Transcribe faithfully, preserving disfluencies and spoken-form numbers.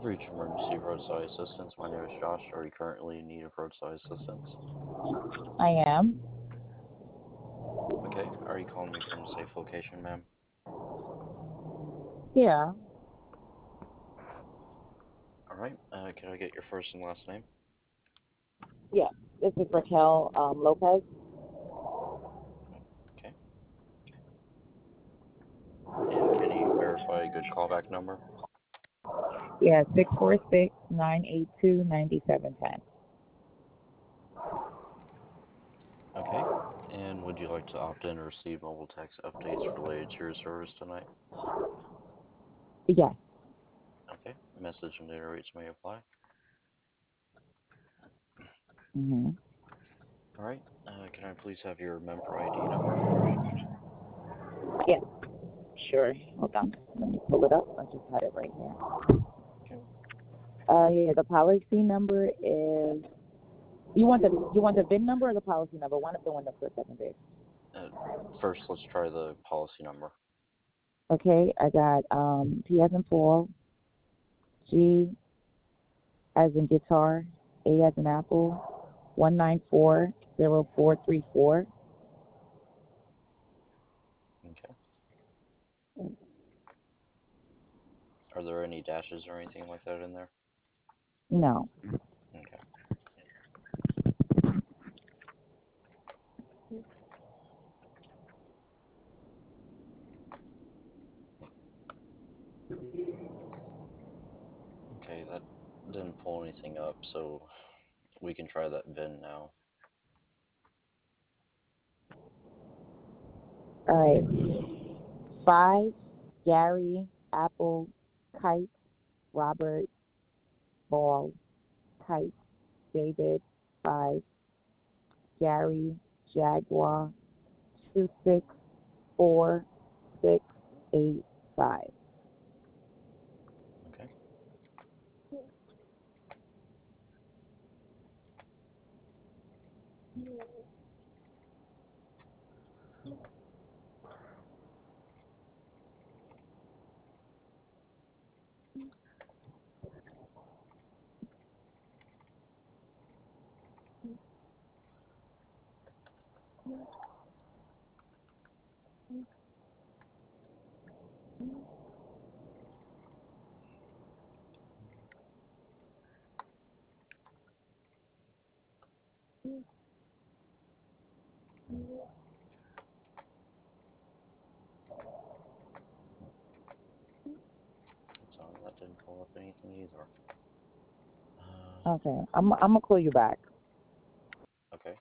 You've reached emergency roadside assistance. My name is Josh. Are you currently in need of roadside assistance? I am. Okay. Are you calling me from a safe location, ma'am? Yeah. All right. Uh, can I get your first and last name? Yeah. This is Raquel um, Lopez. Okay. And can you verify a good callback number? Yeah, six four six nine eight two ninety seven ten. Okay. And would you like to opt in or receive mobile text updates related to your service tonight? Yes. Okay. Message and data rates may apply. Mhm. All right. Uh, can I please have your member I D number? Yes. Sure. Hold on. Let me pull it up. I just had it right here. Okay. Uh, yeah. The policy number is. You want the you want the V I N number or the policy number? One of the one that's for secondary. Uh, first, let's try the policy number. Okay. I got um P as in Paul, G as in guitar, A as in apple, one nine four zero four three four. Okay. Are there any dashes or anything like that in there? No. Okay. Okay, that didn't pull anything up, so we can try that V I N now. All right. Five, Gary, Apple, Kite, Robert, Ball, Kite, David, five, Gary, Jaguar, two six four six eight five. Okay. So that didn't pull up anything either. Uh, Okay, I'm I'm gonna call you back.